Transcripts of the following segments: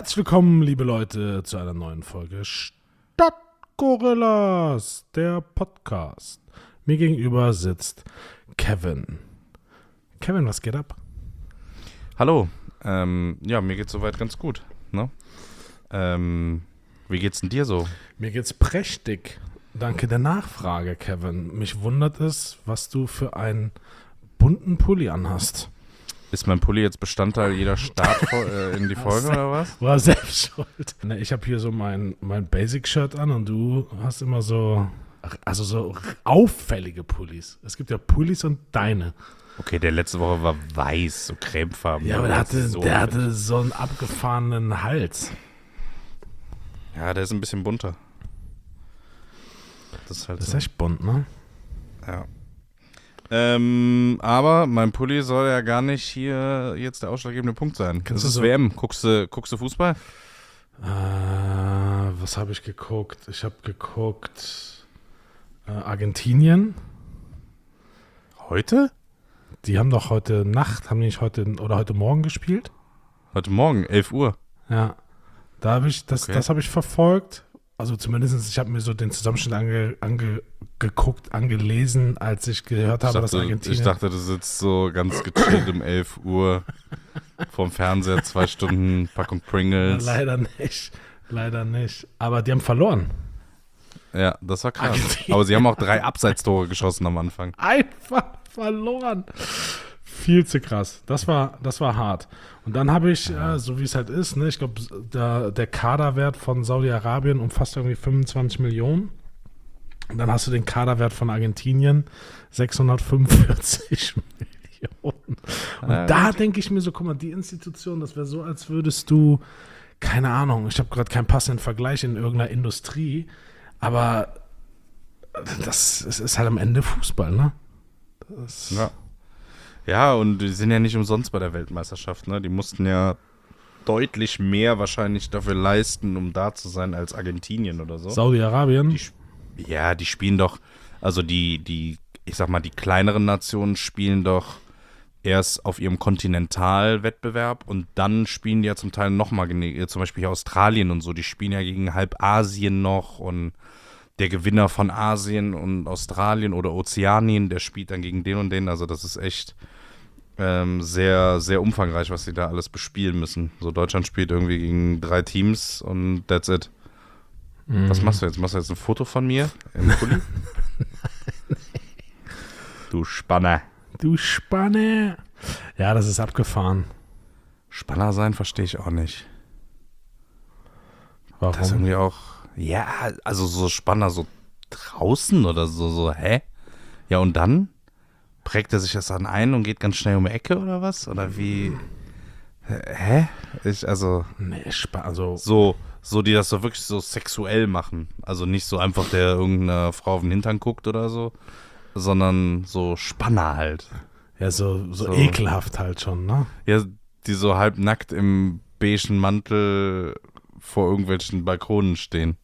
Herzlich willkommen, liebe Leute, zu einer neuen Folge Stadtgorillas, der Podcast. Mir gegenüber sitzt Kevin. Kevin, was geht ab? Hallo, mir geht's soweit ganz gut, ne? Wie geht's denn dir so? Mir geht's prächtig. Danke der Nachfrage, Kevin. Mich wundert es, was du für einen bunten Pulli anhast. Ist mein Pulli jetzt Bestandteil jeder Start in die Folge oder was? War selbst schuld. Ne, ich habe hier so mein Basic-Shirt an und du hast immer so auffällige Pullis. Es gibt ja Pullis und deine. Okay, der letzte Woche war weiß, so cremefarben. Ja, aber der hatte so einen abgefahrenen Hals. Ja, der ist ein bisschen bunter. Das ist halt Das ist so. echt bunt, ne? Ja. Aber mein Pulli soll ja gar nicht hier jetzt der ausschlaggebende Punkt sein. Kannst das ist du so- WM. Guckst du Fußball? Was habe ich geguckt? Ich habe geguckt Argentinien. Heute? Die haben doch heute Nacht, haben die nicht heute oder heute Morgen gespielt? Heute Morgen, 11 Uhr. Ja. Da habe ich, das Okay. habe ich verfolgt. Also zumindest, ich habe mir so den Zusammenschnitt angelesen, als ich gehört habe, dass Argentinien... Ich dachte, du sitzt so ganz gechillt um 11 Uhr vorm Fernseher, 2 Stunden Packung Pringles. Leider nicht. Aber die haben verloren. Ja, das war krass. Argentinien. Aber sie haben auch 3 Abseitstore geschossen am Anfang. Einfach verloren. Viel zu krass. Das war hart. Und dann habe ich, so wie es halt ist, ne, ich glaube, der Kaderwert von Saudi-Arabien umfasst irgendwie 25 Millionen. Und dann hast du den Kaderwert von Argentinien, 645 Millionen. Und da denke ich mir so, guck mal, die Institution, das wäre so, als würdest du, keine Ahnung, ich habe gerade keinen passenden Vergleich in irgendeiner Industrie, aber es ist halt am Ende Fußball, ne? Ja, und die sind ja nicht umsonst bei der Weltmeisterschaft, ne? Die mussten ja deutlich mehr wahrscheinlich dafür leisten, um da zu sein, als Argentinien oder so. Saudi-Arabien? Die spielen doch, also ich sag mal, die kleineren Nationen spielen doch erst auf ihrem Kontinentalwettbewerb und dann spielen die ja zum Teil nochmal, zum Beispiel hier Australien und so, die spielen ja gegen halb Asien noch und der Gewinner von Asien und Australien oder Ozeanien, der spielt dann gegen den und den, also das ist echt sehr, sehr umfangreich, was sie da alles bespielen müssen. So, Deutschland spielt irgendwie gegen 3 Teams und that's it. Was machst du jetzt? Machst du jetzt ein Foto von mir im Pulli? Du Spanner. Du Spanne. Ja, das ist abgefahren. Spanner sein verstehe ich auch nicht. Warum? Das ist irgendwie auch, ja, also so Spanner so draußen oder so, hä? Ja, und dann prägt er sich das dann ein und geht ganz schnell um die Ecke oder was? Oder wie? Hä? Nee, also So, die das so wirklich so sexuell machen. Also nicht so einfach, der irgendeiner Frau auf den Hintern guckt oder so, sondern so Spanner halt. ja, so ekelhaft halt schon, ne? Ja, die so halbnackt im beigen Mantel vor irgendwelchen Balkonen stehen.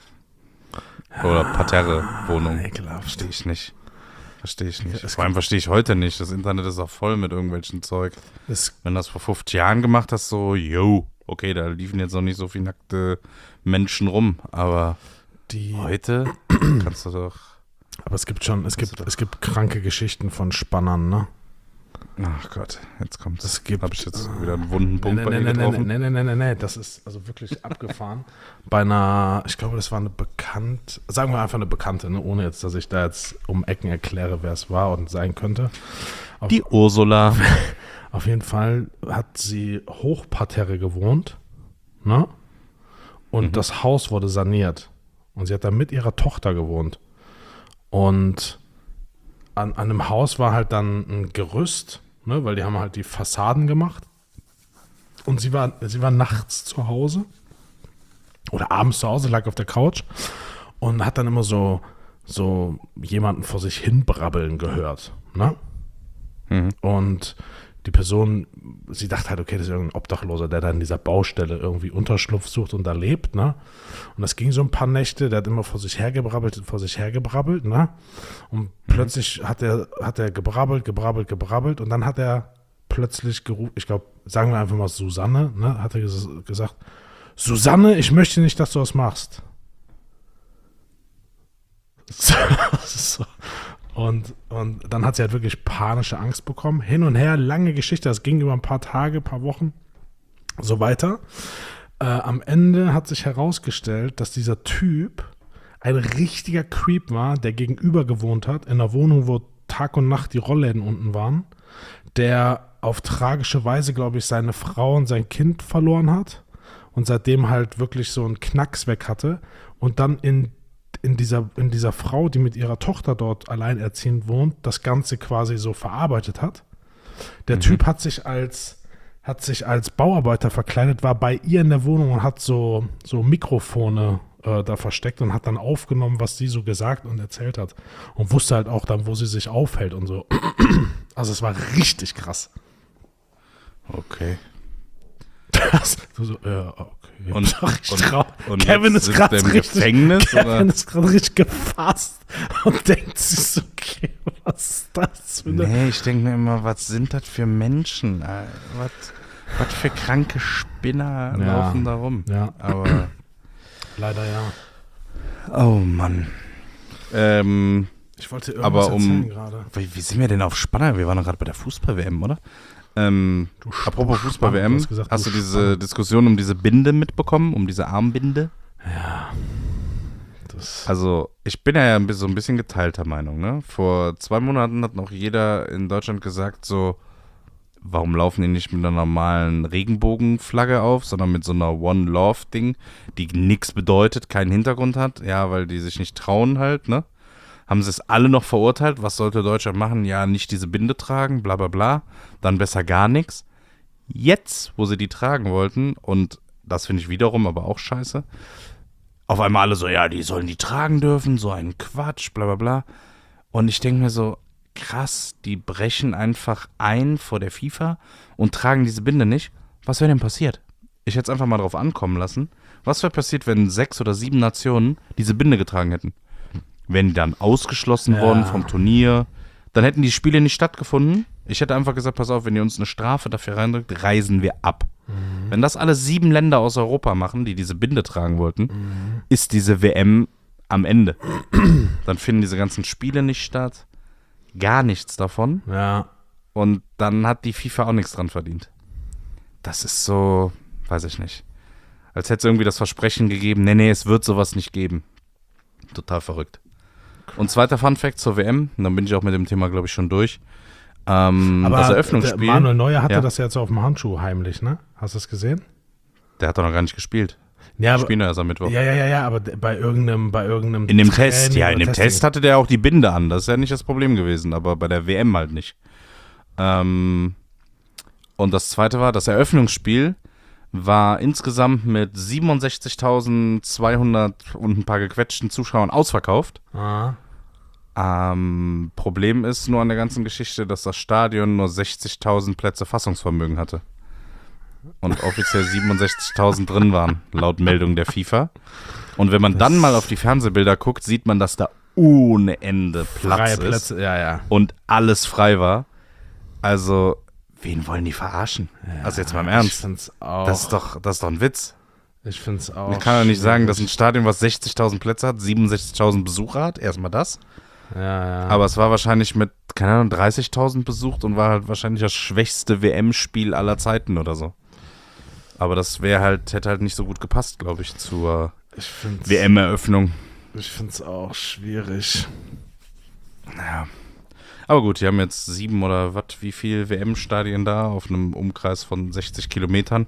Oder Parterre-Wohnung. Ekelhaft. Verstehe ich nicht. Ja, Vor allem verstehe ich heute nicht. Das Internet ist auch voll mit irgendwelchen Zeug. Es, Wenn du das vor 50 Jahren gemacht hast, so, okay, da liefen jetzt noch nicht so viele nackte Menschen rum, aber heute kannst du doch. aber es gibt kranke Geschichten von Spannern, ne? Ach Gott, jetzt kommt Es gibt. Habe ich jetzt wieder einen wunden Punkt bei dir getroffen? Nee, das ist also wirklich abgefahren. Bei einer, ich glaube, das war sagen wir einfach eine Bekannte, ne? Ohne jetzt, dass ich da jetzt um Ecken erkläre, wer es war und sein könnte. Die Ursula. Auf jeden Fall hat sie Hochparterre gewohnt, ne? Und das Haus wurde saniert. Und sie hat da mit ihrer Tochter gewohnt. Und an einem Haus war halt dann ein Gerüst, ne? Weil die haben halt die Fassaden gemacht. Und sie war nachts zu Hause oder abends zu Hause, lag auf der Couch und hat dann immer so jemanden vor sich hin brabbeln gehört, ne? Und die Person, sie dachte halt, okay, das ist irgendein Obdachloser, der da in dieser Baustelle irgendwie Unterschlupf sucht und da lebt, ne? Und das ging so ein paar Nächte, der hat immer vor sich hergebrabbelt, ne? Und plötzlich hat er gebrabbelt und dann hat er plötzlich gerufen, ich glaube, sagen wir einfach mal Susanne, ne? Hat er gesagt, Susanne, ich möchte nicht, dass du das machst. So. Und dann hat sie halt wirklich panische Angst bekommen. Hin und her, lange Geschichte, das ging über ein paar Tage, ein paar Wochen, so weiter. Am Ende hat sich herausgestellt, dass dieser Typ ein richtiger Creep war, der gegenüber gewohnt hat, in einer Wohnung, wo Tag und Nacht die Rollläden unten waren, der auf tragische Weise, glaube ich, seine Frau und sein Kind verloren hat und seitdem halt wirklich so einen Knacks weg hatte und dann in dieser Frau, die mit ihrer Tochter dort alleinerziehend wohnt, das Ganze quasi so verarbeitet hat. Der Typ hat sich als Bauarbeiter verkleidet, war bei ihr in der Wohnung und hat so Mikrofone da versteckt und hat dann aufgenommen, was sie so gesagt und erzählt hat. Und wusste halt auch dann, wo sie sich aufhält und so. Also es war richtig krass. Okay. Okay. Und Kevin ist gerade im Gefängnis? Kevin ist gerade richtig gefasst und denkt sich so, okay, was ist das für eine... Nee, ich denke mir immer, was sind das für Menschen? Was für kranke Spinner laufen da rum? Ja. Aber leider ja. Oh Mann. Ich wollte irgendwas erzählen gerade. Wie sind wir denn auf Spanner? Wir waren doch gerade bei der Fußball-WM, oder? Apropos Fußball-WM, hast du diese Diskussion um diese Binde mitbekommen, um diese Armbinde? Ja. Also, ich bin ja so ein bisschen geteilter Meinung, ne? Vor 2 Monaten hat noch jeder in Deutschland gesagt, so, warum laufen die nicht mit einer normalen Regenbogenflagge auf, sondern mit so einer One Love-Ding, die nichts bedeutet, keinen Hintergrund hat, ja, weil die sich nicht trauen halt, ne? Haben sie es alle noch verurteilt, was sollte Deutschland machen? Ja, nicht diese Binde tragen, bla bla bla, dann besser gar nichts. Jetzt, wo sie die tragen wollten, und das finde ich wiederum aber auch scheiße, auf einmal alle so, ja, die sollen die tragen dürfen, so ein Quatsch, bla bla bla. Und ich denke mir so, krass, die brechen einfach ein vor der FIFA und tragen diese Binde nicht. Was wäre denn passiert? Ich hätte es einfach mal drauf ankommen lassen. Was wäre passiert, wenn 6 oder 7 Nationen diese Binde getragen hätten? Wären die dann ausgeschlossen worden vom Turnier? Dann hätten die Spiele nicht stattgefunden. Ich hätte einfach gesagt, pass auf, wenn ihr uns eine Strafe dafür reindrückt, reisen wir ab. Wenn das alle 7 Länder aus Europa machen, die diese Binde tragen wollten, ist diese WM am Ende. Dann finden diese ganzen Spiele nicht statt. Gar nichts davon. Ja. Und dann hat die FIFA auch nichts dran verdient. Das ist so, weiß ich nicht. Als hätte es irgendwie das Versprechen gegeben, nee, es wird sowas nicht geben. Total verrückt. Und zweiter Funfact zur WM, und dann bin ich auch mit dem Thema, glaube ich, schon durch. Aber das Eröffnungsspiel. Manuel Neuer hatte das jetzt auf dem Handschuh heimlich, ne? Hast du es gesehen? Der hat doch noch gar nicht gespielt. Ja, Spielen erst am Mittwoch. Ja, aber bei irgendeinem in dem Training Test, ja, in dem Testing. Test hatte der auch die Binde an. Das ist ja nicht das Problem gewesen, aber bei der WM halt nicht. Und das zweite war, das Eröffnungsspiel war insgesamt mit 67.200 und ein paar gequetschten Zuschauern ausverkauft. Ah. Problem ist nur an der ganzen Geschichte, dass das Stadion nur 60.000 Plätze Fassungsvermögen hatte. Und offiziell 67.000 drin waren, laut Meldung der FIFA. Und wenn man dann mal auf die Fernsehbilder guckt, sieht man, dass da ohne Ende Platz ist. Plätze, ja. Und alles frei war. Also, wen wollen die verarschen? Ja, also jetzt mal im Ernst. Ich find's auch. Das ist doch ein Witz. Ich find's auch. Ich kann ja nicht sagen, dass ein Stadion, was 60.000 Plätze hat, 67.000 Besucher hat. Erstmal das. Ja. Aber es war wahrscheinlich mit, keine Ahnung, 30.000 besucht und war halt wahrscheinlich das schwächste WM-Spiel aller Zeiten oder so. Aber das hätte halt nicht so gut gepasst, glaube ich, zur WM-Eröffnung. Ich finde es auch schwierig. Ja. Aber gut, die haben jetzt 7 oder wie viel WM-Stadien da auf einem Umkreis von 60 Kilometern.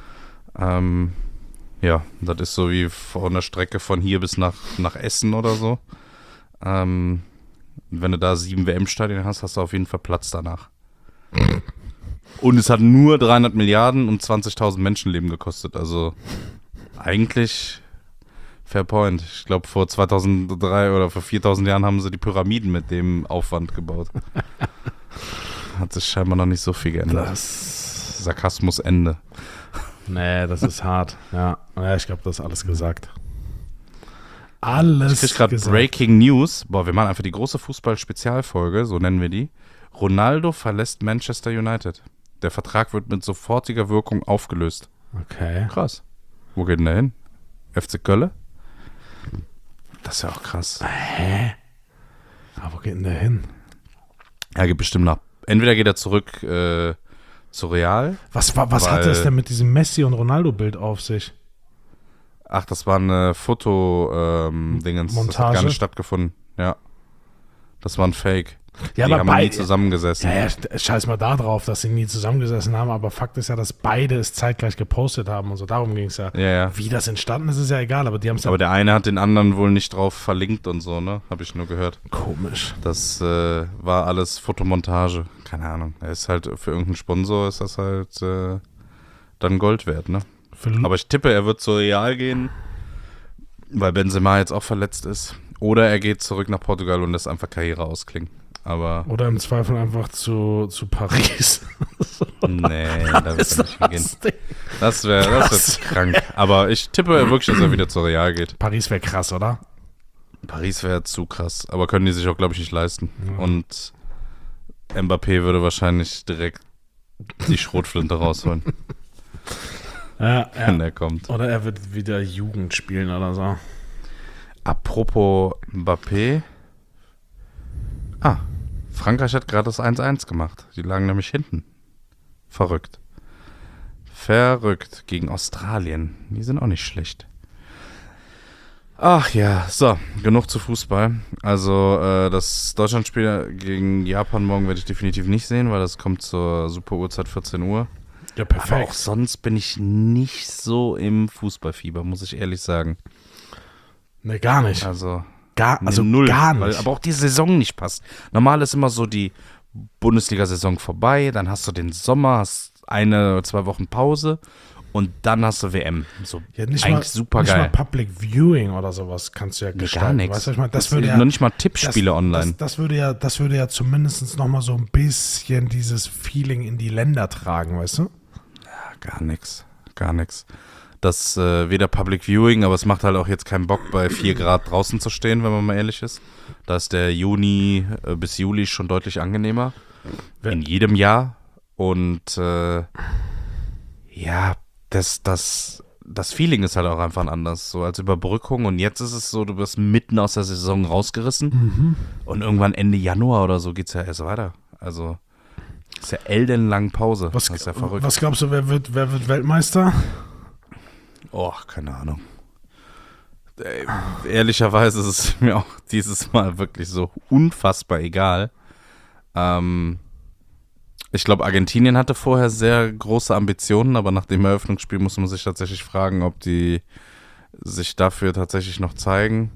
Ja, das ist so wie von der Strecke von hier bis nach Essen oder so. Wenn du da 7 WM-Stadien hast, hast du auf jeden Fall Platz danach. Und es hat nur 300 Milliarden und 20.000 Menschenleben gekostet. Also eigentlich fair point. Ich glaube, vor 2003 oder vor 4.000 Jahren haben sie die Pyramiden mit dem Aufwand gebaut. Hat sich scheinbar noch nicht so viel geändert. Sarkasmus Ende. Nee, das ist hart. Ja, ich glaube, das ist alles gesagt. Alles Ich krieg gerade Breaking News. Boah, wir machen einfach die große Fußball-Spezialfolge, so nennen wir die. Ronaldo verlässt Manchester United. Der Vertrag wird mit sofortiger Wirkung aufgelöst. Okay. Krass. Wo geht denn der hin? FC Köln? Das ist ja auch krass. Hä? Aber wo geht denn der hin? Er geht bestimmt nach. Entweder geht er zurück zu Real. Was hatte es denn mit diesem Messi- und Ronaldo-Bild auf sich? Ach, das war eine Foto-Dingens. Das hat gar Montage? nicht stattgefunden. Ja. Das war ein Fake. Ja, die aber haben nie zusammengesessen. Ja, scheiß mal da drauf, dass sie nie zusammengesessen haben, aber Fakt ist ja, dass beide es zeitgleich gepostet haben und so. Darum ging es ja. Ja. Wie das entstanden ist, ist ja egal, aber die haben es ja. Aber der eine hat den anderen wohl nicht drauf verlinkt und so, ne? Habe ich nur gehört. Komisch. Das war alles Fotomontage. Keine Ahnung. Er ist halt für irgendeinen Sponsor ist das halt dann Gold wert, ne? Aber ich tippe, er wird zu Real gehen, weil Benzema jetzt auch verletzt ist. Oder er geht zurück nach Portugal und lässt einfach Karriere ausklingen. Aber Oder im Zweifel einfach zu Paris. nee, da wird er nicht hingehen. Das wäre krank. Aber ich tippe wirklich, dass er wieder zu Real geht. Paris wäre krass, oder? Paris wäre zu krass. Aber können die sich auch, glaube ich, nicht leisten. Ja. Und Mbappé würde wahrscheinlich direkt die Schrotflinte rausholen, wenn er kommt. Oder er wird wieder Jugend spielen oder so. Apropos Mbappé. Frankreich hat gerade das 1-1 gemacht. Die lagen nämlich hinten. Verrückt gegen Australien. Die sind auch nicht schlecht. Ach ja, so, genug zu Fußball. Also das Deutschlandspiel gegen Japan morgen werde ich definitiv nicht sehen, weil das kommt zur super Uhrzeit 14 Uhr. Ja, perfekt. Aber auch sonst bin ich nicht so im Fußballfieber, muss ich ehrlich sagen. Nee, gar nicht. Also null. Gar nicht. Weil aber auch die Saison nicht passt. Normal ist immer so die Bundesliga-Saison vorbei, dann hast du den Sommer, hast 1 oder 2 Wochen Pause und dann hast du WM. So Ja, nicht eigentlich mal, super nicht geil. mal Public Viewing oder sowas kannst du ja gestalten. Gar nichts. Weißt du, was ich meine? Das würde ja noch nicht mal Tippspiele online. Das würde ja zumindest nochmal so ein bisschen dieses Feeling in die Länder tragen, weißt du? Gar nichts. Das weder Public Viewing, aber es macht halt auch jetzt keinen Bock, bei 4 Grad draußen zu stehen, wenn man mal ehrlich ist. Da ist der Juni bis Juli schon deutlich angenehmer. In jedem Jahr. Und das Feeling ist halt auch einfach anders, so als Überbrückung. Und jetzt ist es so, du wirst mitten aus der Saison rausgerissen und irgendwann Ende Januar oder so geht es ja erst weiter. Also ist ja ellenlang Pause. Das ist ja verrückt. Was glaubst du, wer wird Weltmeister? Oh, keine Ahnung. Ehrlicherweise ist es mir auch dieses Mal wirklich so unfassbar egal. Ich glaube, Argentinien hatte vorher sehr große Ambitionen, aber nach dem Eröffnungsspiel muss man sich tatsächlich fragen, ob die sich dafür tatsächlich noch zeigen.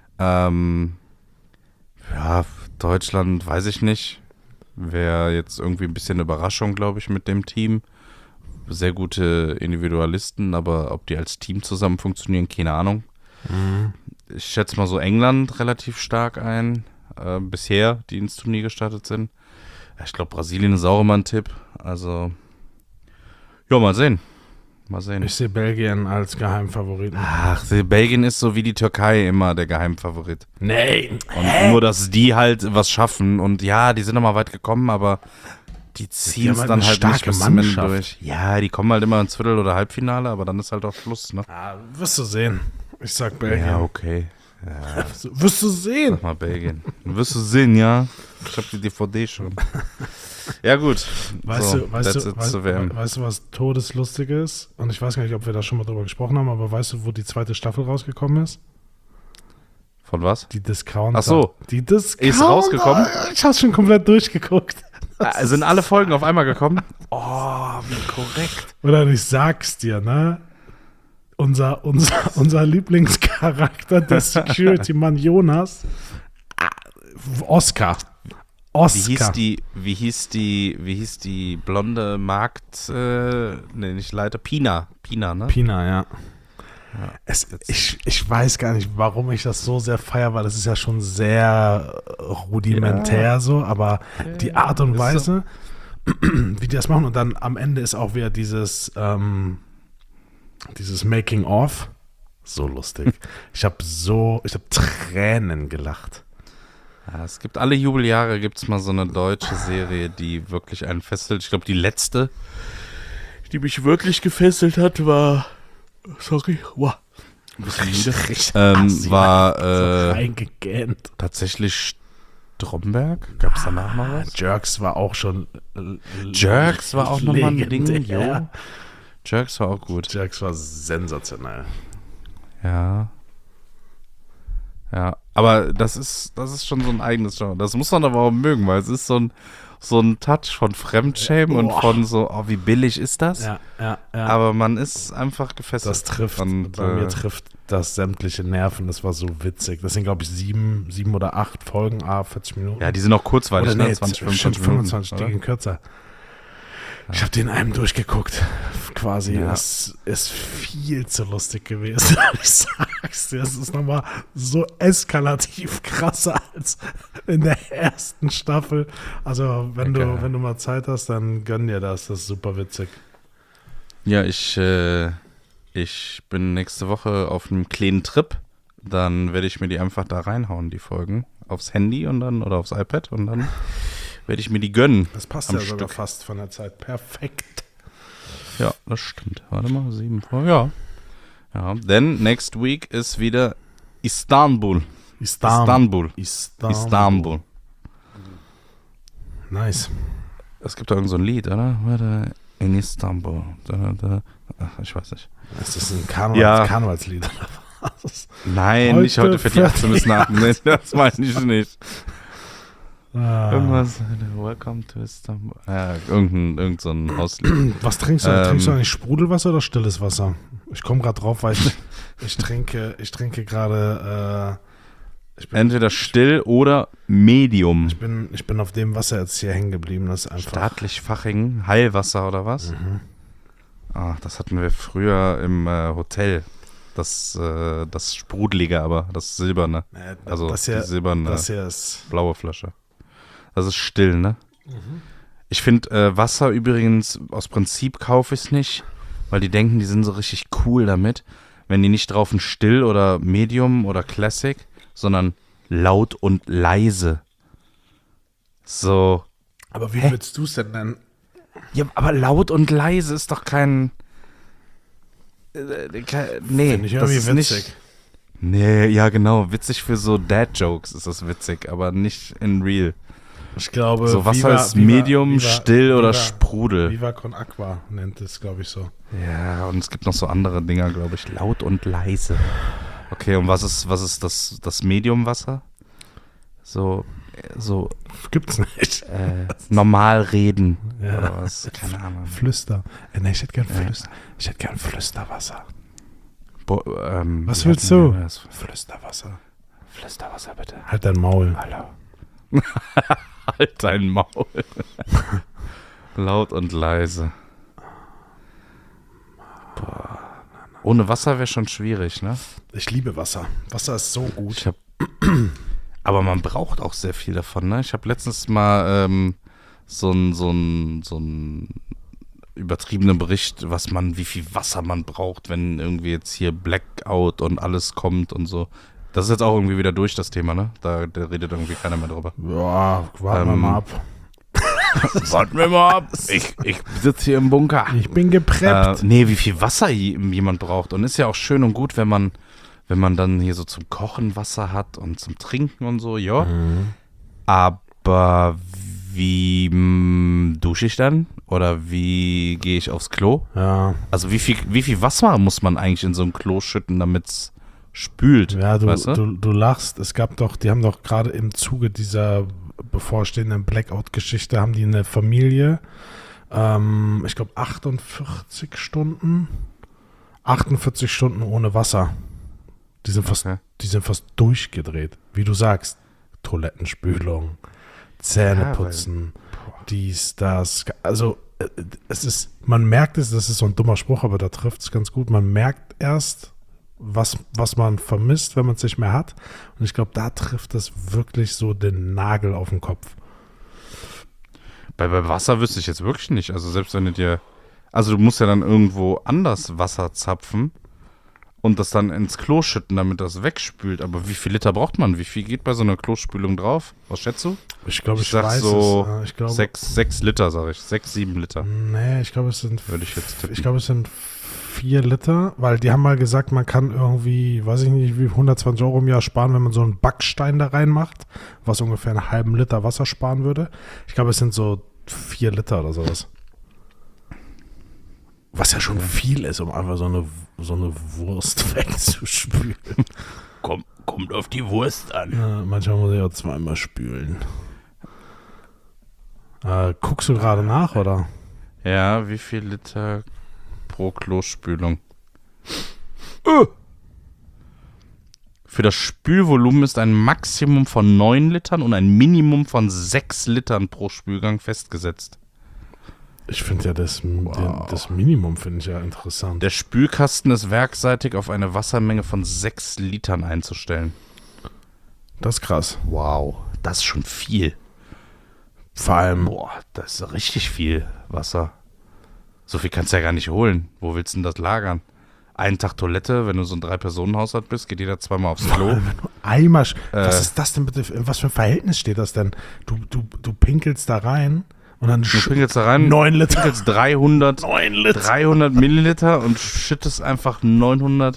Deutschland weiß ich nicht. Wäre jetzt irgendwie ein bisschen Überraschung, glaube ich, mit dem Team. Sehr gute Individualisten, aber ob die als Team zusammen funktionieren, keine Ahnung. Ich schätze mal so England relativ stark ein, bisher, die ins Turnier gestartet sind. Ich glaube, Brasilien ist auch immer ein Tipp. Also, ja, mal sehen. Ich sehe Belgien als Geheimfavoriten. Ach, Belgien ist so wie die Türkei immer der Geheimfavorit. Nee. Und nur, dass die halt was schaffen. Und ja, die sind noch mal weit gekommen, aber die ziehen es dann halt nicht bis zum Ende durch. Ja, die kommen halt immer ins Viertel- oder Halbfinale, aber dann ist halt auch Schluss, ne? Ja, wirst du sehen. Ich sag Belgien. Ja, okay. Ja. Wirst du sehen. Sag mal Belgien. Wirst du sehen, ja. Ich hab die DVD schon. Ja, gut. Weißt du, WM. was todeslustig ist? Und ich weiß gar nicht, ob wir da schon mal drüber gesprochen haben, aber weißt du, wo die 2. Staffel rausgekommen ist? Von was? Die Discounter. Ach so. Die Discounter. Ist rausgekommen? Ich hab's schon komplett durchgeguckt. Sind alle Folgen auf einmal gekommen? Oh, wie korrekt. Oder ich sag's dir, ne? Unser Lieblingscharakter, der Security-Mann Jonas, Oscar. Wie hieß die blonde Markt, nicht Leiter, Pina, ne? Pina, ja. Ich weiß gar nicht, warum ich das so sehr feiere, weil das ist ja schon sehr rudimentär so, aber die Art und Weise, wie die das machen und dann am Ende ist auch wieder dieses Making-of, so lustig. Ich habe Tränen gelacht. Ja, es gibt alle Jubeljahre gibt's mal so eine deutsche Serie, die wirklich einen fesselt. Ich glaube, die letzte, die mich wirklich gefesselt hat, war Sorry. Wow. Ein bisschen müde. So reingegähnt. Tatsächlich Stromberg. Gab es danach noch was? Jerks war auch schon Jerks war auch nochmal ein Ding, legendär. jo. Jerks war auch gut. Jerks war sensationell. Ja. Ja, aber das ist schon so ein eigenes Genre. Das muss man aber auch mögen, weil es ist so ein Touch von Fremdschämen und von so, oh, wie billig ist das? Ja. Aber man ist einfach gefesselt. Das trifft, und, bei mir trifft das sämtliche Nerven. Das war so witzig. Das sind, glaube ich, 7 oder 8 Folgen, 40 Minuten. Ja, die sind auch kurzweilig, oder ne? 20, 25 25, Minuten, die gehen kürzer. Ich habe den einem durchgeguckt, quasi. Ja. Es ist viel zu lustig gewesen. Ich sag's dir, es ist nochmal so eskalativ krasser als in der ersten Staffel. Also, wenn du mal Zeit hast, dann gönn dir das. Das ist super witzig. Ja, ich bin nächste Woche auf einem kleinen Trip. Dann werde ich mir die einfach da reinhauen, die Folgen. Aufs Handy und dann oder aufs iPad und dann werde ich mir die gönnen. Das passt am ja sogar Stück. fast von der Zeit. Perfekt. Ja, das stimmt. Warte mal, 7 Folgen. Ja. Ja, denn next week ist wieder Istanbul. Istanbul. Nice. Es gibt da irgend so ein Lied, oder? Warte, in Istanbul. Ach, ich weiß nicht. Ist das ein Karnevalslied? Nein, nicht heute für die 18 bis nach. Nee, das meine ich nicht. Irgendwas. Welcome to Istanbul. Ja, irgend so ein Hauslied. Was trinkst du? Trinkst du eigentlich Sprudelwasser oder stilles Wasser? Ich komme gerade drauf, weil ich trinke gerade. Entweder still oder Medium. Ich bin auf dem Wasser jetzt hier hängen geblieben. Das ist einfach. Staatlich Fachingen, Heilwasser oder was? Mhm. Ach, das hatten wir früher im Hotel. Das Sprudelige, aber das Silberne. Also das hier, die silberne, das hier ist blaue Flasche. Das ist still, ne? Mhm. Ich finde Wasser übrigens, aus Prinzip kaufe ich es nicht, weil die denken, die sind so richtig cool damit, wenn die nicht drauf ein Still oder Medium oder Classic, sondern laut und leise. So. Aber wie würdest du es denn nennen? Ja, aber laut und leise ist doch kein. Nee, Finde ich das irgendwie ist witzig. nicht. Nee, ja genau, witzig für so Dad-Jokes ist das witzig, aber nicht in real. Ich glaube, So Wasser ist Medium, still oder Sprudel. Viva con Aqua nennt es, glaube ich, so. Ja, und es gibt noch so andere Dinger, glaube ich, laut und leise. Okay, und was ist das Medium-Wasser? So Gibt's nicht. normal reden Ja. oder was? Keine Ahnung. Flüster. Nee, ich hätte gern Flüsterwasser. Was wie willst hatten du? wir das? Flüsterwasser. Flüsterwasser bitte. Halt dein Maul. Hallo. Halt dein Maul. Laut und leise. Boah. Ohne Wasser wäre schon schwierig, ne? Ich liebe Wasser. Wasser ist so gut. Aber man braucht auch sehr viel davon, ne? Ich habe letztens mal so einen übertriebenen Bericht, wie viel Wasser man braucht, wenn irgendwie jetzt hier Blackout und alles kommt und so. Das ist jetzt auch irgendwie wieder durch, das Thema, ne? Da redet irgendwie keiner mehr drüber. Ja, warten wir mal ab. Warten wir mal ab. Ich sitze hier im Bunker. Ich bin gepreppt. Nee, wie viel Wasser jemand braucht. Und ist ja auch schön und gut, wenn man dann hier so zum Kochen Wasser hat und zum Trinken und so, ja. Mhm. Aber wie dusche ich dann? Oder wie gehe ich aufs Klo? Ja. Also wie viel Wasser muss man eigentlich in so ein Klo schütten, damit es spült? Ja, weißt du? du lachst. Die haben doch gerade im Zuge dieser bevorstehenden Blackout-Geschichte, haben die eine Familie, ich glaube 48 Stunden ohne Wasser. Die sind fast durchgedreht. Wie du sagst, Toilettenspülung, Zähneputzen, dies, das. Also man merkt es, das ist so ein dummer Spruch, aber da trifft es ganz gut. Man merkt erst, was man vermisst, wenn man es nicht mehr hat. Und ich glaube, da trifft es wirklich so den Nagel auf den Kopf. Bei Wasser wüsste ich jetzt wirklich nicht. Also selbst wenn du musst ja dann irgendwo anders Wasser zapfen und das dann ins Klo schütten, damit das wegspült. Aber wie viel Liter braucht man? Wie viel geht bei so einer Klospülung drauf? Was schätzt du? Ich glaube, ich sag weiß so es. Ich glaube, 6 Liter, sage ich. 6, 7 Liter. Nee, ich glaube, es sind Würde ich jetzt tippen. Ich glaube, es sind 4 Liter, weil die haben mal gesagt, man kann irgendwie, weiß ich nicht, wie 120 € im Jahr sparen, wenn man so einen Backstein da reinmacht, was ungefähr einen halben Liter Wasser sparen würde. Ich glaube, es sind so 4 Liter oder sowas. Was ja schon viel ist, um einfach so eine Wurst wegzuspülen. Kommt auf die Wurst an. Ja, manchmal muss ich auch zweimal spülen. Guckst du gerade nach, oder? Ja, wie viel Liter pro Klospülung? Für das Spülvolumen ist ein Maximum von 9 Litern und ein Minimum von 6 Litern pro Spülgang festgesetzt. Ich finde ja das Minimum finde ich ja interessant. Der Spülkasten ist werkseitig auf eine Wassermenge von 6 Litern einzustellen. Das ist krass. Wow, das ist schon viel. Vor allem, Boah, das ist richtig viel Wasser. So viel kannst du ja gar nicht holen. Wo willst du denn das lagern? Einen Tag Toilette, wenn du so ein 3-Personen-Haushalt bist, geht jeder zweimal aufs Klo. einmal, was ist das denn bitte? In was für ein Verhältnis steht das denn? Du pinkelst da rein und dann Du pinkelst da rein, 9 Liter. pinkelst 300 Milliliter und schüttest einfach 9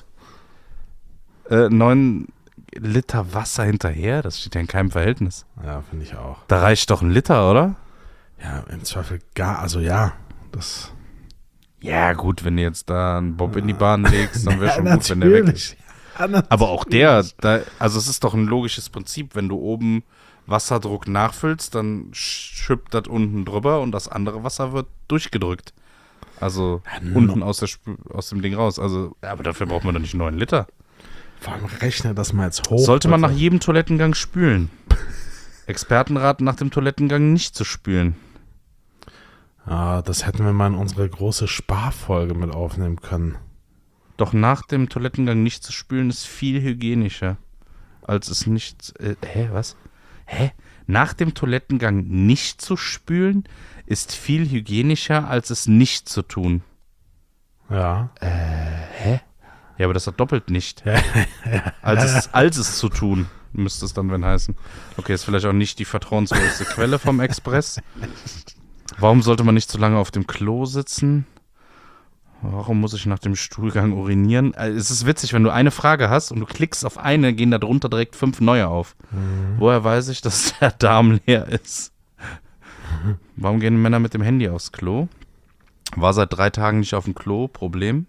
Liter Wasser hinterher. Das steht ja in keinem Verhältnis. Ja, finde ich auch. Da reicht doch ein Liter, oder? Ja, im Zweifel also ja, das. Ja, gut, wenn du jetzt da einen Bob in die Bahn legst, dann wäre Ja, schon gut, wenn der weg ist. Ja, Aber auch also es ist doch ein logisches Prinzip, wenn du oben Wasserdruck nachfüllst, dann schüppt das unten drüber und das andere Wasser wird durchgedrückt. Also unten aus dem Ding raus. Also, aber dafür braucht man doch nicht 9 Liter. Vor allem rechne das mal jetzt hoch. Sollte man nach bitte. jedem Toilettengang spülen. Experten raten nach dem Toilettengang nicht zu spülen. Ja, das hätten wir mal in unsere große Sparfolge mit aufnehmen können. Doch nach dem Toilettengang nicht zu spülen ist viel hygienischer, als es nicht... was? Nach dem Toilettengang nicht zu spülen ist viel hygienischer, als es nicht zu tun. Ja. Ja, aber das hat doppelt nicht. Als es zu tun, müsste es dann wenn heißen. Okay, ist vielleicht auch nicht die vertrauenswürdigste Quelle vom Express. Warum sollte man nicht so lange auf dem Klo sitzen? Warum muss ich nach dem Stuhlgang urinieren? Es ist witzig, wenn du eine Frage hast und du klickst auf eine, gehen da drunter direkt 5 neue auf. Woher weiß ich, dass der Darm leer ist? Warum gehen Männer mit dem Handy aufs Klo? War seit 3 Tagen nicht auf dem Klo, Problem?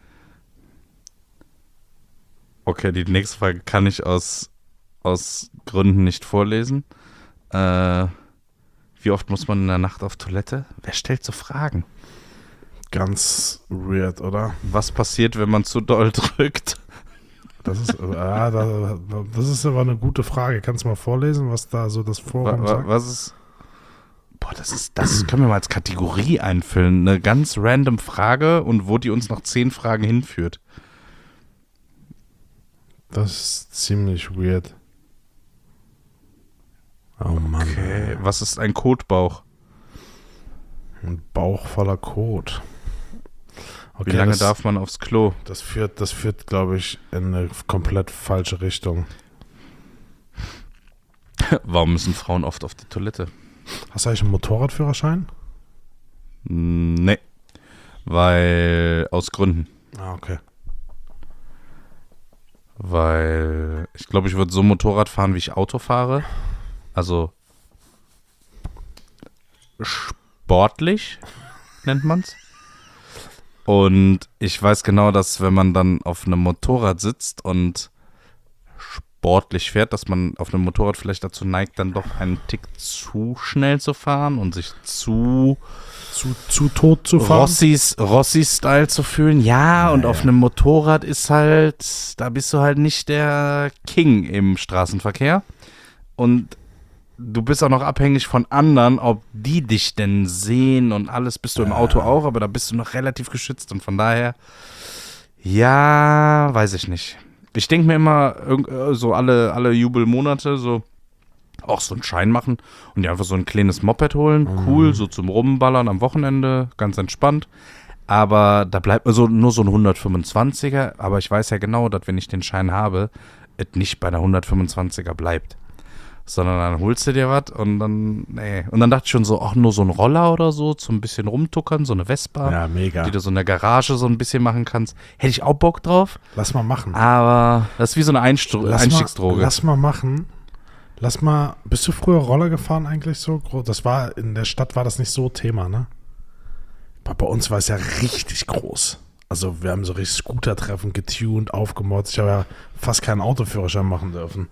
Okay, die nächste Frage kann ich aus Gründen nicht vorlesen. Wie oft muss man in der Nacht auf Toilette? Wer stellt so Fragen? Ganz weird, oder? Was passiert, wenn man zu doll drückt? Das ist aber eine gute Frage. Kannst du mal vorlesen, was da so das Forum sagt? Was ist... Boah, das können wir mal als Kategorie einfüllen. Eine ganz random Frage und wo die uns noch 10 Fragen hinführt. Das ist ziemlich weird. Oh Mann. Okay, was ist ein Kotbauch? Ein Bauch voller Kot. Okay, Wie lange darf man aufs Klo? Das führt, glaube ich, in eine komplett falsche Richtung. Warum müssen Frauen oft auf die Toilette? Hast du eigentlich einen Motorradführerschein? Nee, weil aus Gründen. Ah, okay. Weil ich glaube, ich würde so Motorrad fahren, wie ich Auto fahre. Also sportlich nennt man's. Und ich weiß genau, dass wenn man dann auf einem Motorrad sitzt und sportlich fährt, dass man auf einem Motorrad vielleicht dazu neigt, dann doch einen Tick zu schnell zu fahren und sich zu tot zu fahren. Rossi-Style zu fühlen. Ja, und auf einem Motorrad ist halt, da bist du halt nicht der King im Straßenverkehr. Und du bist auch noch abhängig von anderen, ob die dich denn sehen und alles. Bist du im Auto auch, aber da bist du noch relativ geschützt. Und von daher, ja, weiß ich nicht. Ich denke mir immer, so alle Jubelmonate so auch so einen Schein machen und dir einfach so ein kleines Moped holen. Cool, so zum Rumballern am Wochenende, ganz entspannt. Aber da bleibt also nur so ein 125er. Aber ich weiß ja genau, dass wenn ich den Schein habe, es nicht bei einer 125er bleibt. Sondern dann holst du dir was und dann, nee. Und dann dachte ich schon so, ach, nur so ein Roller oder so, zum bisschen rumtuckern, so eine Vespa. Ja, mega. Die du so in der Garage so ein bisschen machen kannst. Hätte ich auch Bock drauf. Lass mal machen. Aber das ist wie so eine Einstiegsdroge. Lass mal machen. Bist du früher Roller gefahren eigentlich so? Das war, in der Stadt war das nicht so Thema, ne? Aber bei uns war es ja richtig groß. Also wir haben so richtig Scooter-Treffen getuned, aufgemotzt. Ich habe ja fast keinen Autoführerschein machen dürfen.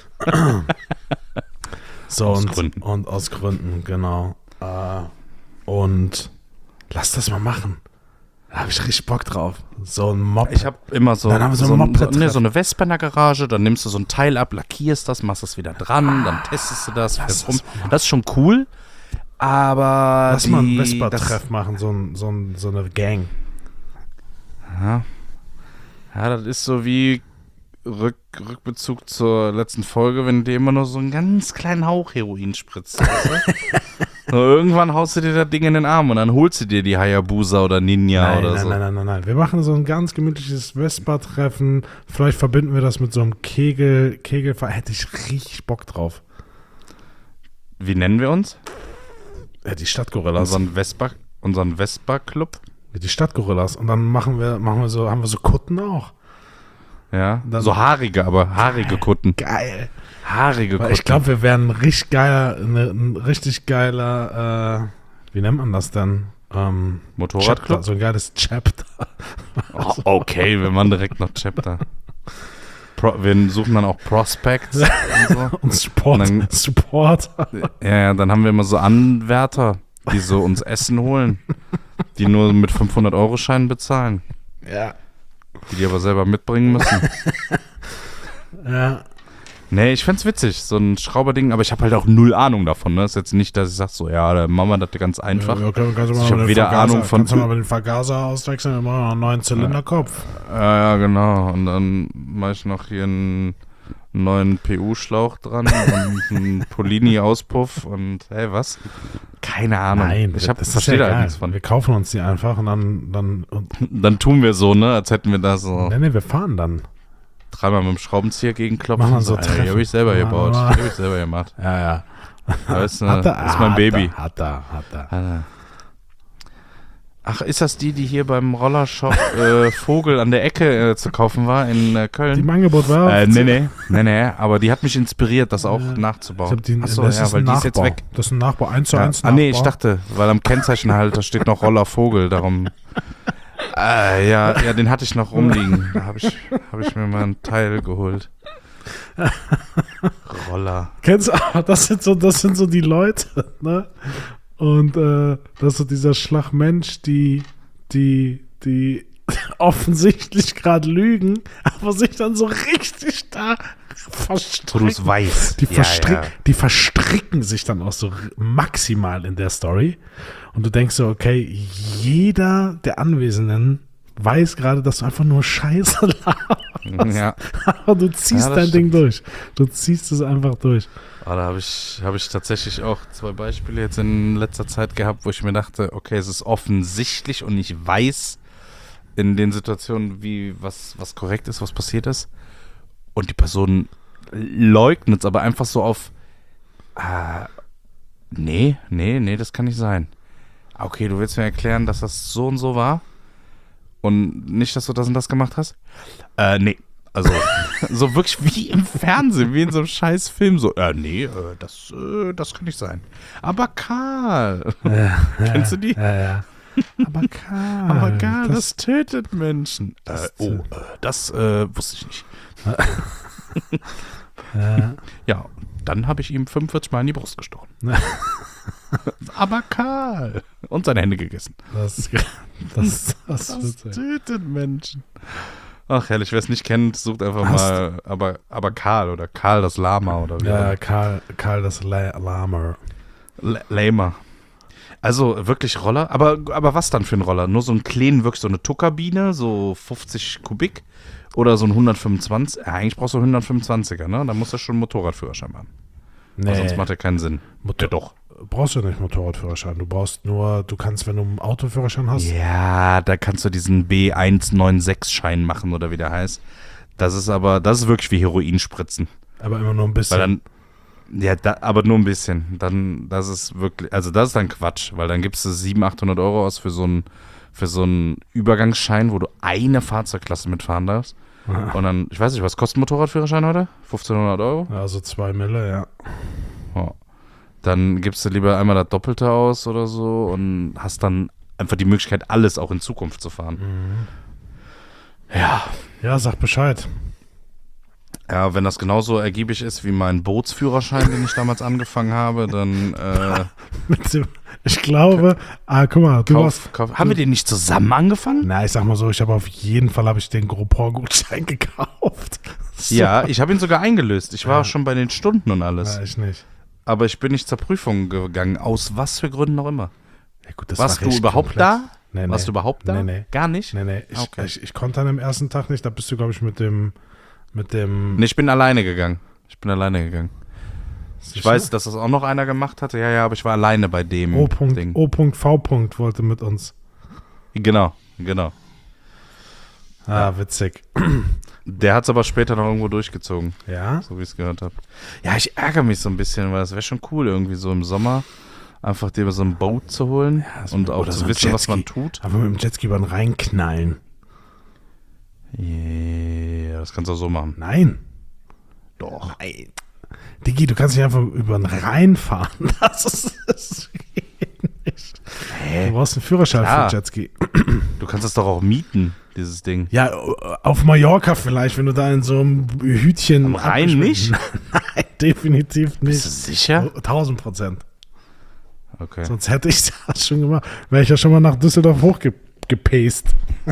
So, aus Gründen. Und aus Gründen, genau. Und lass das mal machen. Da habe ich richtig Bock drauf. So ein Mob. Ich habe immer so, dann haben wir so eine Vespa in der Garage, dann nimmst du so ein Teil ab, lackierst das, machst das wieder dran, dann testest du das, fährst rum. Das ist schon cool, aber lass mal ein Vespa-Treff machen, so eine Gang. Ja, das ist so wie Rückbezug zur letzten Folge, wenn dir immer nur so einen ganz kleinen Hauch Heroin spritzt. Weißt du? So, irgendwann haust du dir das Ding in den Arm und dann holst du dir die Hayabusa oder Ninja oder so. Nein. Wir machen so ein ganz gemütliches Vespa-Treffen. Vielleicht verbinden wir das mit so einem Kegelfahrer. Hätte ich richtig Bock drauf. Wie nennen wir uns? Ja, die Stadtgorillas. Unseren Vespa-Club? Die Stadtgorillas. Und dann haben wir so Kutten auch. Ja, dann, so haarige Kutten. Geil. Haarige Kutten. Ich glaube, wir wären ein richtig geiler, wie nennt man das denn? Motorradclub? So ein geiles Chapter. Oh, okay, wir machen direkt noch Chapter. Wir suchen dann auch Prospects und so. Und Support. Ja, dann haben wir immer so Anwärter, die so uns Essen holen, die nur mit 500-Euro-Scheinen bezahlen. Ja. Die aber selber mitbringen müssen. Ja. Nee, ich fänd's witzig, so ein Schrauberding, aber ich habe halt auch null Ahnung davon, ne? Ist jetzt nicht, dass ich sag so, ja, da machen wir das ganz einfach. Ja, ich habe weder Ahnung von... Kannst du mal den Vergaser auswechseln, dann machen wir einen neuen Zylinderkopf. Ja, genau. Und dann mache ich noch hier einen neuen PU-Schlauch dran und einen Polini-Auspuff und hey, was? Keine Ahnung. Nein, ich verstehe da nichts von. Wir kaufen uns die einfach und dann tun wir so, ne, als hätten wir da so... Nee, wir fahren dann. Dreimal mit dem Schraubenzieher gegenklopfen. Machen so die habe ich selber gebaut. Die habe ich selber gemacht. Ja. Das ist mein Baby. Hat er. Ach, ist das die hier beim Rollershop Vogel an der Ecke zu kaufen war in Köln? Die im Angebot war? Nee, aber die hat mich inspiriert, das auch nachzubauen. Achso, ja, weil die ist jetzt weg. Das ist ein Nachbau, 1:1 Nachbau. Nee, ich dachte, weil am Kennzeichenhalter steht noch Roller Vogel, darum... ja, den hatte ich noch rumliegen. Da habe ich mir mal ein Teil geholt. Roller. Kennst du, das sind so die Leute, ne? Und das ist so dieser Schlagmensch, die offensichtlich gerade lügen, aber sich dann so richtig da verstricken. Weiß. Die verstricken sich dann auch so maximal in der Story. Und du denkst so, okay, jeder der Anwesenden weiß gerade, dass du einfach nur Scheiße laberst. Ja. Aber du ziehst dein Ding durch. Du ziehst es einfach durch. Da habe ich tatsächlich auch 2 Beispiele jetzt in letzter Zeit gehabt, wo ich mir dachte, okay, es ist offensichtlich und ich weiß in den Situationen, was korrekt ist, was passiert ist. Und die Person leugnet es aber einfach so auf, nee, das kann nicht sein. Okay, du willst mir erklären, dass das so und so war? Und nicht, dass du das und das gemacht hast? Nee. Also, so wirklich wie im Fernsehen, wie in so einem scheiß Film. So, das kann nicht sein. Aber Karl. Kennst du die? Ja. Aber Karl, das tötet Menschen. Das wusste ich nicht. Ja, dann habe ich ihm 45 Mal in die Brust gestochen. Aber Karl. Und seine Hände gegessen. Das tötet Menschen. Ach, herrlich, wer es nicht kennt, sucht einfach mal, aber Karl oder Karl das Lama oder wie. Ja, Karl das Lama. Lama. Also wirklich Roller, aber was dann für ein Roller? Nur so einen kleinen, wirklich so eine Tuckerbine, so 50 Kubik oder so ein 125? Ja, eigentlich brauchst du einen 125er, ne? Da musst du schon einen Motorradführerschein machen. Nee. Sonst macht der keinen Sinn. Ja, doch. Brauchst du nicht Motorradführerschein. Du kannst, wenn du einen Autoführerschein hast. Ja, da kannst du diesen B196-Schein machen oder wie der heißt. Das ist wirklich wie Heroinspritzen. Aber immer nur ein bisschen. Weil dann, Ja, aber nur ein bisschen. Dann, das ist wirklich, also das ist dann Quatsch, weil dann gibst du 700, 800 Euro aus für so einen Übergangsschein, wo du eine Fahrzeugklasse mitfahren darfst. Und dann, ich weiß nicht, was kostet ein Motorradführerschein heute? 1500 Euro? Ja, so 2 Mille, ja. Ja. Dann gibst du lieber einmal das Doppelte aus oder so und hast dann einfach die Möglichkeit, alles auch in Zukunft zu fahren. Ja. Ja, sag Bescheid. Ja, wenn das genauso ergiebig ist wie mein Bootsführerschein, den ich damals angefangen habe, dann Ich glaube, guck mal, Haben wir den nicht zusammen angefangen? Na, ich sag mal so, ich habe auf jeden Fall den Groupon-Gutschein gekauft. So. Ja, ich habe ihn sogar eingelöst. Ich war auch schon bei den Stunden und alles. Ja, ich nicht. Aber ich bin nicht zur Prüfung gegangen, aus was für Gründen auch immer. Ja, gut, das Warst war du überhaupt komplett. da? Nee, Warst du überhaupt da? Nee. Gar nicht? Nee. Okay. Ich konnte an dem ersten Tag nicht. Da bist du, glaube ich, mit dem Nee, ich bin alleine gegangen. Ich weiß, dass das auch noch einer gemacht hatte. Ja, aber ich war alleine bei dem Ding. O.V. wollte mit uns. Genau. Witzig. Der hat es aber später noch irgendwo durchgezogen. Ja? So wie ich es gehört habe. Ja, ich ärgere mich so ein bisschen, weil es wäre schon cool, irgendwie so im Sommer einfach dir so ein Boot zu holen und auch zu wissen, was man tut. Aber mit dem Jetski über den Rhein knallen. Ja, das kannst du auch so machen. Nein. Doch. Nein. Digi, du kannst nicht einfach über den Rhein fahren. Das geht nicht. Du brauchst einen Führerschein für Jetski. Du kannst es doch auch mieten, dieses Ding. Ja, auf Mallorca vielleicht, wenn du da in so einem Hütchen... Am Rhein nicht? Nein, definitiv nicht. Bist du sicher? 1000%. Okay. Sonst hätte ich das schon gemacht. Wäre ich ja schon mal nach Düsseldorf hochgepaced.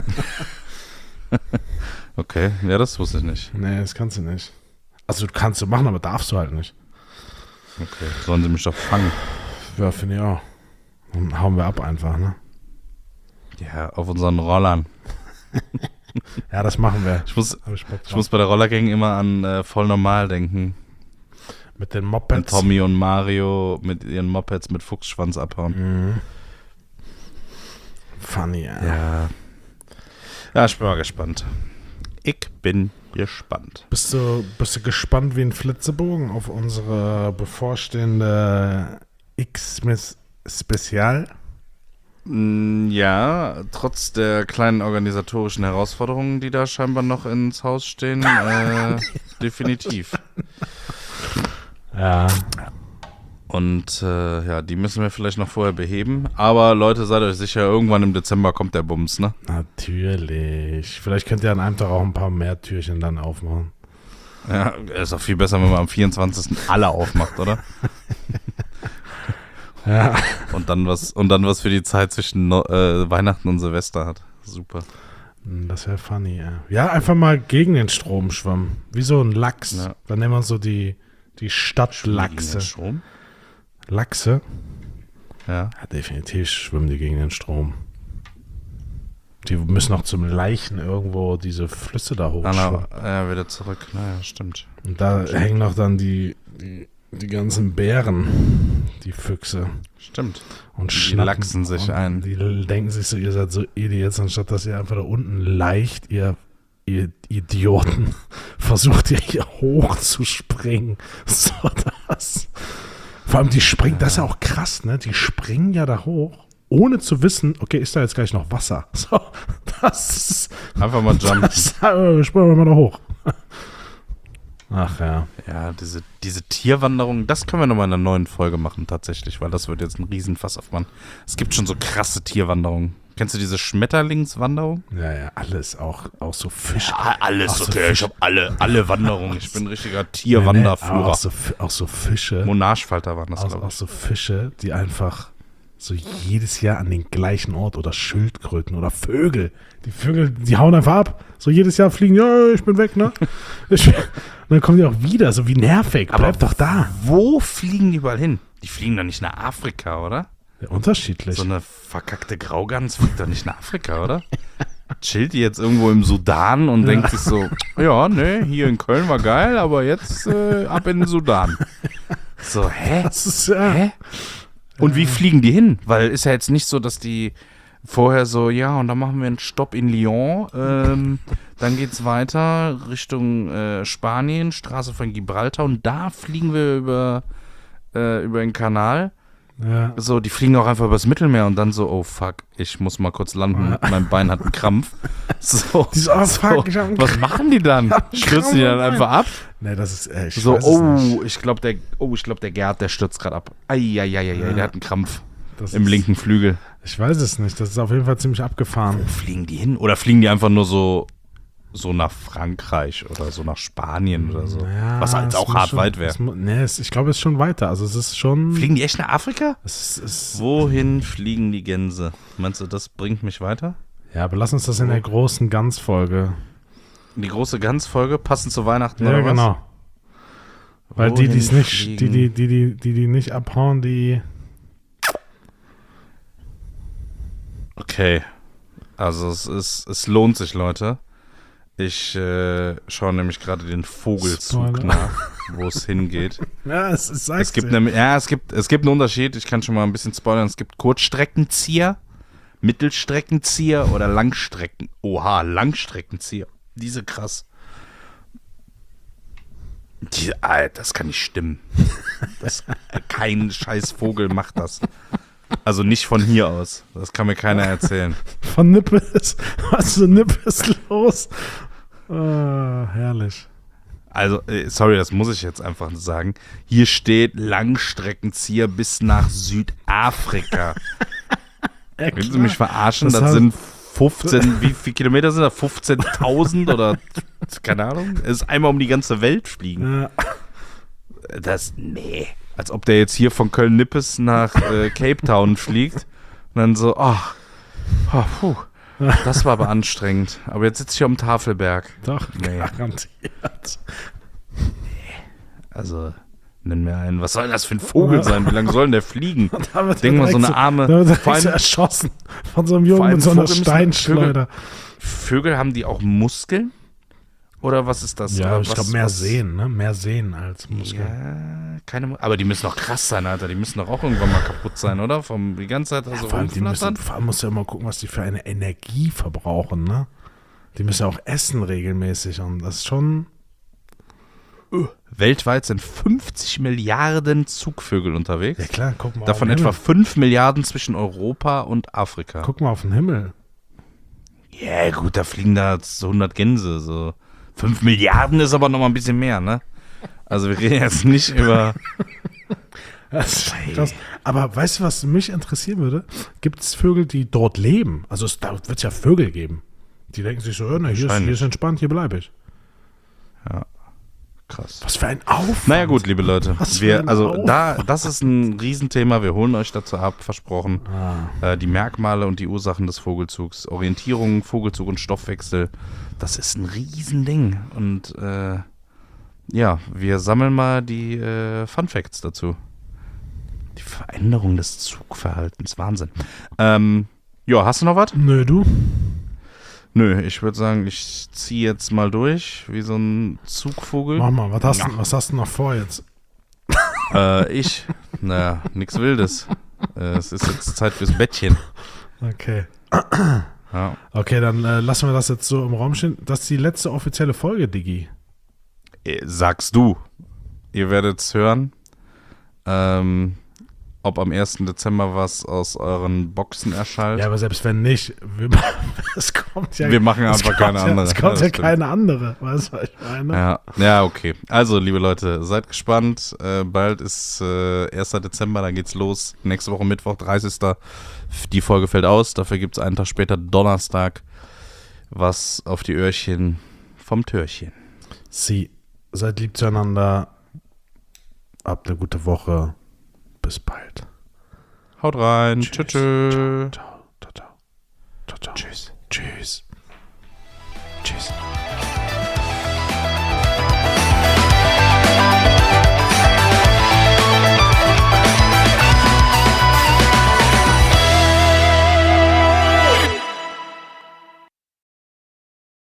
Okay, ja, das wusste ich nicht. Nee, das kannst du nicht. Also, du kannst du machen, aber darfst du halt nicht. Okay, sollen sie mich doch fangen? Ja, finde ich auch. Dann hauen wir ab einfach, ne? Ja, auf unseren Rollern. Ja, das machen wir. Ich muss bei der Rollergang immer an voll normal denken. Mit den Mopeds. Wenn Tommy und Mario mit ihren Mopeds mit Fuchsschwanz abhauen. Funny, ja. Ja, ich bin mal gespannt. Bist du gespannt wie ein Flitzebogen auf unsere bevorstehende X-Spezial? Ja, trotz der kleinen organisatorischen Herausforderungen, die da scheinbar noch ins Haus stehen, definitiv. Ja. Und die müssen wir vielleicht noch vorher beheben. Aber Leute, seid euch sicher, irgendwann im Dezember kommt der Bums, ne? Natürlich. Vielleicht könnt ihr an einem Tag auch ein paar mehr Türchen dann aufmachen. Ja, ist auch viel besser, wenn man am 24. alle aufmacht, oder? Ja. Und dann was für die Zeit zwischen Weihnachten und Silvester hat. Super. Das wäre funny, ja. Ja, einfach mal gegen den Strom schwimmen. Wie so ein Lachs. Ja. Dann nehmen wir so die Stadtlachse. Strom? Lachse? Ja. Ja, definitiv schwimmen die gegen den Strom. Die müssen auch zum Leichen irgendwo diese Flüsse da hochschwimmen. Ja, wieder zurück. Naja, stimmt. Und da hängen noch dann die ganzen Bären, die Füchse. Stimmt. Und die lachsen sich ein. Die denken sich so, ihr seid so Idiots, anstatt dass ihr einfach da unten leicht, ihr Idioten, versucht ihr hier hoch zu springen. So das. Vor allem die springen, das ist ja auch krass, ne? Die springen ja da hoch, ohne zu wissen, okay, ist da jetzt gleich noch Wasser? So, das ist... Einfach mal jumpen. Springen wir mal da hoch. Ach ja. Ja, diese Tierwanderung, das können wir nochmal in einer neuen Folge machen tatsächlich, weil das wird jetzt ein Riesenfass aufmachen. Es gibt schon so krasse Tierwanderungen. Kennst du diese Schmetterlingswanderung? Ja, alles, auch so Fische. Ja, alles, auch okay, so ich habe alle Wanderungen. Ich bin ein richtiger Tierwanderführer. Auch so Fische. Monarchfalter waren das, glaube ich. Auch so Fische, die einfach so jedes Jahr an den gleichen Ort oder Schildkröten oder Vögel. Die Vögel, die hauen einfach ab. So jedes Jahr fliegen, ja, ich bin weg, ne? Und dann kommen die auch wieder, so wie nervig. Bleib doch da. Wo fliegen die überall hin? Die fliegen doch nicht nach Afrika, oder? Ja, unterschiedlich. So eine verkackte Graugans fliegt doch nicht nach Afrika, oder? Chillt die jetzt irgendwo im Sudan und denkt sich so, ja, ne, hier in Köln war geil, aber jetzt ab in den Sudan. So, hä? Das ist, hä? Und wie fliegen die hin? Weil ist ja jetzt nicht so, dass die vorher so, ja, und dann machen wir einen Stopp in Lyon, Dann geht's weiter Richtung Spanien, Straße von Gibraltar und da fliegen wir über den Kanal. Ja. So, die fliegen auch einfach übers Mittelmeer und dann so, oh fuck, ich muss mal kurz landen, mein Bein hat einen Krampf. So, Die so, oh fuck, ich hab einen was machen die dann? Stürzen die dann einfach ab? Nee, das ist echt. So, ich glaube, der Gerd, der stürzt gerade ab. Eieieiei, der hat einen Krampf im linken Flügel. Ich weiß es nicht, das ist auf jeden Fall ziemlich abgefahren. Wo fliegen die hin? Oder fliegen die einfach nur so nach Frankreich oder so nach Spanien oder so? Ja, was halt auch hart weit wäre. Nee, ich glaube, es ist schon weiter. Also es ist schon. Fliegen die echt nach Afrika? Es ist, Wohin fliegen die Gänse? Meinst du, das bringt mich weiter? ja, aber lass uns das in der großen Gans-Folge. Die große Gans-Folge, passend zu Weihnachten Ja, oder was? genau. Weil Wohin die es nicht, fliegen? die nicht abhauen, die. Okay. Also es lohnt sich, Leute. Ich schaue nämlich gerade den Vogelzug Spoiler. nach, wo es hingeht. Ja, Es gibt einen Unterschied, ich kann schon mal ein bisschen spoilern. Es gibt Kurzstreckenzieher, Mittelstreckenzieher oder Langstreckenzieher. Diese krass. Alter, das kann nicht stimmen. Kein scheiß Vogel macht das. Also nicht von hier aus. Das kann mir keiner erzählen. Von Nippes. Was für Nippes los? Herrlich. Also, sorry, das muss ich jetzt einfach sagen. Hier steht Langstreckenzieher bis nach Südafrika. Ja, Willst du mich verarschen? Das Das heißt- sind 15, wie viele Kilometer sind das? 15.000 oder, keine Ahnung. Es ist einmal um die ganze Welt fliegen. Ja. Nee. Als ob der jetzt hier von Köln-Nippes nach Cape Town fliegt. Und dann so, puh, das war aber anstrengend. Aber jetzt sitze ich hier am Tafelberg. Doch, Nee. garantiert. Also, nenn mir einen. Was soll denn das für ein Vogel sein? Wie lange soll denn der fliegen? Da wird Denk mal, so direkt eine arme- Da wird vor direkt so allem- erschossen von so einem vor Jungen allem mit so einer Vögel müssen- Steinschleuder. Vögel, haben die auch Muskeln? Oder was ist das? Ja, Oder ich was- glaube mehr was- sehen, ne? Mehr sehen als Muskeln. Ja, aber die müssen doch krass sein, Alter. Die müssen doch auch irgendwann mal kaputt sein, oder? Die ganze Zeit so Vor allem, rumflattern. vor allem musst du ja immer gucken, was die für eine Energie verbrauchen, ne? Die müssen ja auch essen regelmäßig und das ist schon. Weltweit sind 50 Milliarden Zugvögel unterwegs. Ja klar, guck mal Davon auf den etwa Himmel. 5 Milliarden zwischen Europa und Afrika. Guck mal auf den Himmel. Ja, gut, da fliegen da so 100 Gänse. So 5 Milliarden ist aber noch mal ein bisschen mehr, ne? Also wir reden jetzt nicht über... Das ist krass. Aber weißt du, was mich interessieren würde? Gibt es Vögel, die dort leben? Also da wird es ja Vögel geben. Die denken sich so, hier ist entspannt, hier bleibe ich. Krass. Was für ein Aufwand. Naja gut, liebe Leute, Was für ein das ist ein Riesenthema, wir holen euch dazu ab, versprochen. Die Merkmale und die Ursachen des Vogelzugs, Orientierung, Vogelzug und Stoffwechsel, das ist ein Riesending. Und wir sammeln mal die Fun Facts dazu. Die Veränderung des Zugverhaltens, Wahnsinn. Hast du noch was? Nö, du? Nö, ich würde sagen, ich ziehe jetzt mal durch, wie so ein Zugvogel. Mach mal, was hast du noch vor jetzt? Naja, nix Wildes. Es ist jetzt Zeit fürs Bettchen. Okay. Ja. Okay, dann lassen wir das jetzt so im Raum stehen. Das ist die letzte offizielle Folge, Diggi. Sagst du. Ihr werdet es hören. Ob am 1. Dezember was aus euren Boxen erschallt. Ja, aber selbst wenn nicht, es kommt ja. Wir machen einfach keine andere. Es kommt Ja, ja das stimmt. keine andere. Weißt du, was ich meine? Ja, okay. Also, liebe Leute, seid gespannt. Bald ist 1. Dezember, dann geht's los. Nächste Woche Mittwoch, 30. Die Folge fällt aus. Dafür gibt's einen Tag später, Donnerstag, was auf die Öhrchen vom Türchen. Sie, seid lieb zueinander. Habt eine gute Woche. Bis bald. Haut rein. Tschüss. Tschüss. Ciao. Ciao. Ciao. Ciao. Ciao. Tschüss. Tschüss. Tschüss.